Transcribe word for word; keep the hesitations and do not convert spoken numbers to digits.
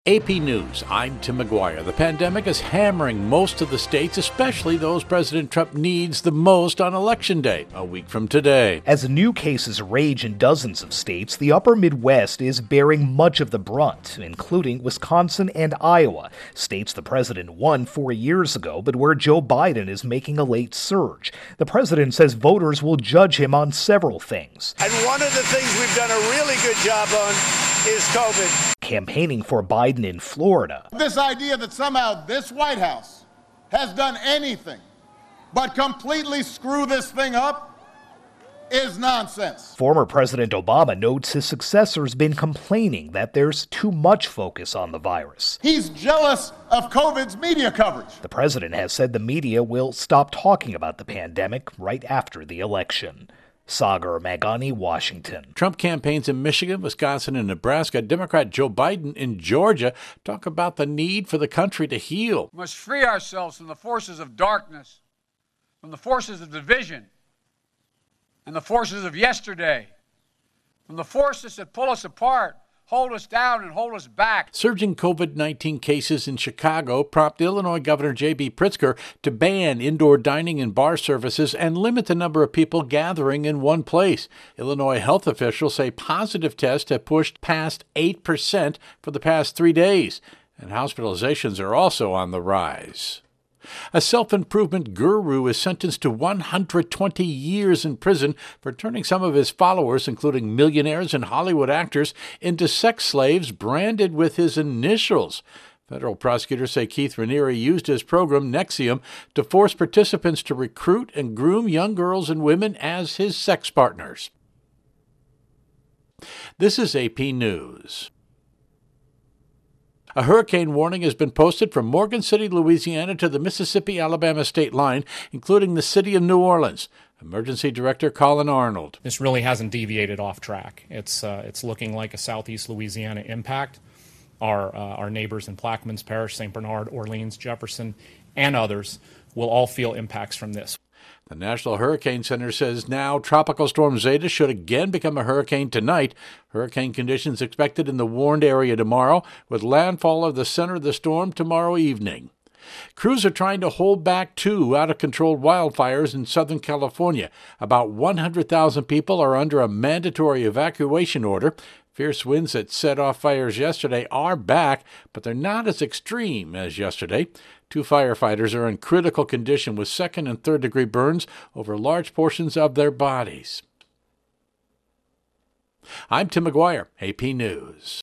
A P News, I'm Tim McGuire. The pandemic is hammering most of the states, especially those President Trump needs the most on Election Day, a week from today. As new cases rage in dozens of states, the upper Midwest is bearing much of the brunt, including Wisconsin and Iowa, states the president won four years ago, but where Joe Biden is making a late surge. The president says voters will judge him on several things. And one of the things we've done a really good job on is COVID. Campaigning for Biden in Florida. This idea that somehow this White House has done anything but completely screw this thing up is nonsense. Former President Obama notes his successor's been complaining that there's too much focus on the virus. He's jealous of COVID's media coverage. The president has said the media will stop talking about the pandemic right after the election. Sagar Magani, Washington. Trump campaigns in Michigan, Wisconsin, and Nebraska. Democrat Joe Biden in Georgia talk about the need for the country to heal. We must free ourselves from the forces of darkness, from the forces of division, and the forces of yesterday, from the forces that pull us apart, hold us down, and hold us back. Surging COVID nineteen cases in Chicago prompt Illinois Governor J B Pritzker to ban indoor dining and bar services and limit the number of people gathering in one place. Illinois health officials say positive tests have pushed past eight percent for the past three days, and hospitalizations are also on the rise. A self-improvement guru is sentenced to one hundred twenty years in prison for turning some of his followers, including millionaires and Hollywood actors, into sex slaves branded with his initials. Federal prosecutors say Keith Raniere used his program, NXIVM, to force participants to recruit and groom young girls and women as his sex partners. This is A P News. A hurricane warning has been posted from Morgan City, Louisiana to the Mississippi-Alabama state line, including the city of New Orleans. Emergency Director Colin Arnold. This really hasn't deviated off track. It's uh, it's looking like a southeast Louisiana impact. Our, uh, our neighbors in Plaquemines Parish, Saint Bernard, Orleans, Jefferson, and others will all feel impacts from this. The National Hurricane Center says now Tropical Storm Zeta should again become a hurricane tonight. Hurricane conditions expected in the warned area tomorrow, with landfall of the center of the storm tomorrow evening. Crews are trying to hold back two out-of-control wildfires in Southern California. About one hundred thousand people are under a mandatory evacuation order. Fierce winds that set off fires yesterday are back, but they're not as extreme as yesterday. Two firefighters are in critical condition with second and third degree burns over large portions of their bodies. I'm Tim McGuire, A P News.